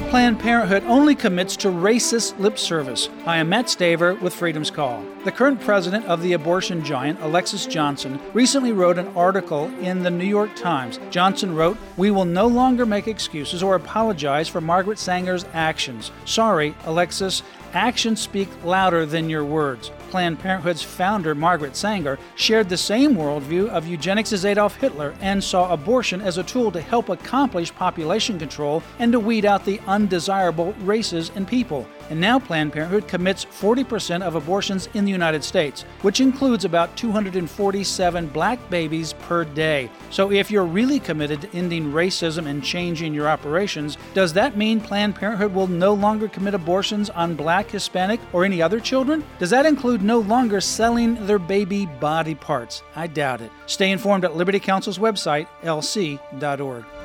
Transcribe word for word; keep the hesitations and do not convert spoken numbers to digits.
Planned Parenthood only commits to racist lip service. I am Matt Staver with Freedom's Call. The current president of the abortion giant, Alexis Johnson, recently wrote an article in the New York Times. Johnson wrote, "We will no longer make excuses or apologize for Margaret Sanger's actions. Sorry, Alexis, actions speak louder than your words." Planned Parenthood's founder, Margaret Sanger, shared the same worldview of eugenics as Adolf Hitler and saw abortion as a tool to help accomplish population control and to weed out the undesirable races and people. And now Planned Parenthood commits forty percent of abortions in the United States, which includes about two hundred forty-seven black babies per day. So if you're really committed to ending racism and changing your operations, does that mean Planned Parenthood will no longer commit abortions on black, Hispanic, or any other children? Does that include no longer selling their baby body parts? I doubt it. Stay informed at Liberty Counsel's website, L C dot org.